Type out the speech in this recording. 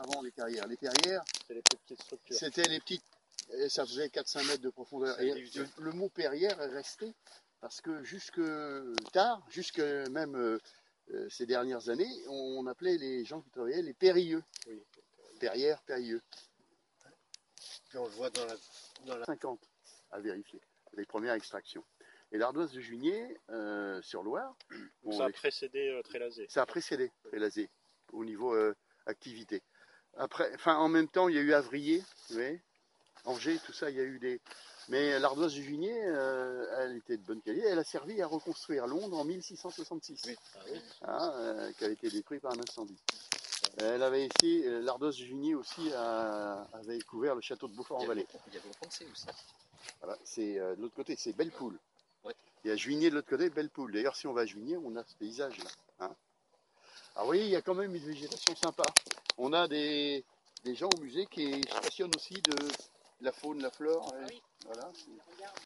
avant les perrières. Les perrières, C'est les plus petites structures. c'était les petites, et ça faisait 4-5 mètres de profondeur. Et le mot perrière est resté parce que jusque tard, jusque même ces dernières années, on appelait les gens qui travaillaient les périlleux. Oui. Perrière, périlleux. Puis on le voit dans la 50 à vérifier, les premières extractions. Et l'ardoise de Junier, sur Loire, bon, ça a précédé Trélazé. Ça a précédé Trélazé au niveau activité. Après, enfin, en même temps, il y a eu Avrier, vous voyez, Angers, tout ça, il y a eu des. Mais l'ardoise de Junier, elle était de bonne qualité. Elle a servi à reconstruire Londres en 1666, oui. Ah, oui. Qui avait été détruit par un incendie. Elle avait essayé, l'ardoise de Junier aussi avait couvert le château de Beaufort-en-Vallée. Il y avait Foncé aussi. Voilà, c'est de l'autre côté, c'est Bellepoule. Ouais. Il y a Juigné de l'autre côté, Bellepoule. D'ailleurs, si on va à Juigné, on a ce paysage-là. Hein. Alors, vous voyez, il y a quand même une végétation sympa. On a des gens au musée qui se passionnent aussi de la faune, la flore. Ah oui. Voilà.